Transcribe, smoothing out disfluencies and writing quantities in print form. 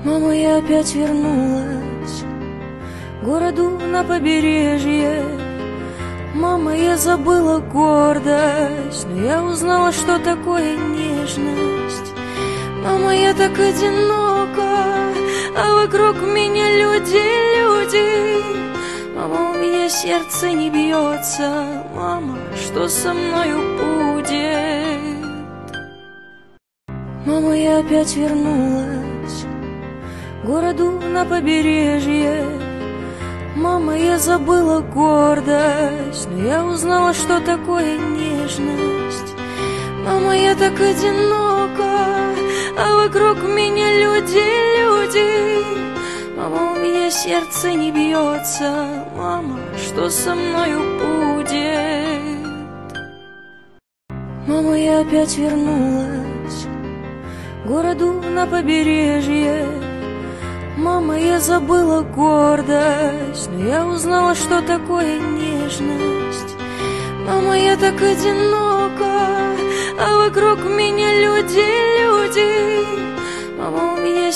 Мама, я опять вернулась к городу на побережье. Мама, я забыла гордость, но я узнала, что такое нежность. Мама, я так одинока, а вокруг меня люди. Мама, у меня сердце не бьется. Мама, что со мною будет? Мама, я опять вернулась к городу на побережье. Мама, я забыла гордость, но я узнала, что такое нежность. Мама, я так одинока, а вокруг меня люди. Мама, у меня сердце не бьется. Мама, что со мною будет? Мама, я опять вернулась к городу на побережье. Мама, я забыла гордость, но я узнала, что такое нежность. Мама, я так одинока, а вокруг меня люди. Мама, у меня